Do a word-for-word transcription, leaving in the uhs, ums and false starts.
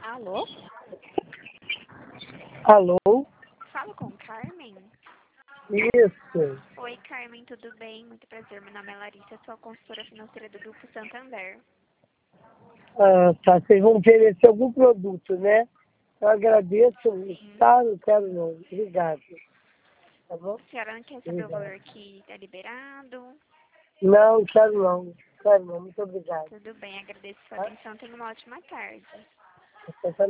Alô? Alô? Falo com Carmen? Isso. Oi, Carmen, tudo bem? Muito prazer. Meu nome é Larissa, sou a consultora financeira do Grupo Santander. Ah, tá. Vocês vão oferecer algum produto, né? Eu agradeço. Sim. Tá, não quero não. Obrigado. Tá bom? A senhora não quer saber o Obrigado. valor que está liberado? Não, quero não. Quero não. Muito obrigado. Tudo bem, agradeço a sua Tá? atenção. Tenha uma ótima tarde. Você